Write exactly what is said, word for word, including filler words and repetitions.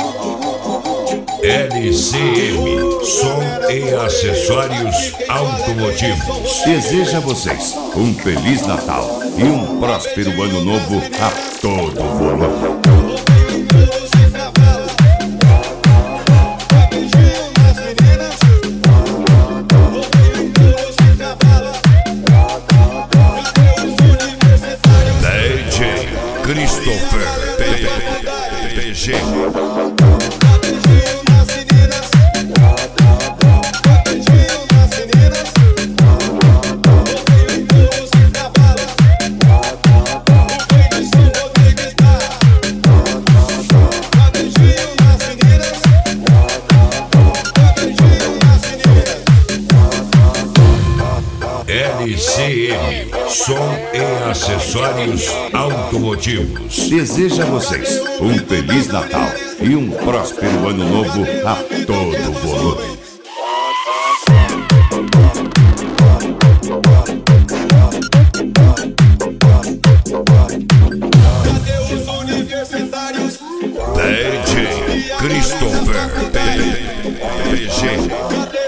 L C M, som e acessórios automotivos. Deseja a vocês um Feliz Natal e um próspero Ano Novo a todo volume. D J Christopher P G. L C M, som e acessórios automotivos. Deseja a vocês um Feliz Natal e um próspero Ano Novo a todo volume. Cadê os universitários? D J Christopher P G.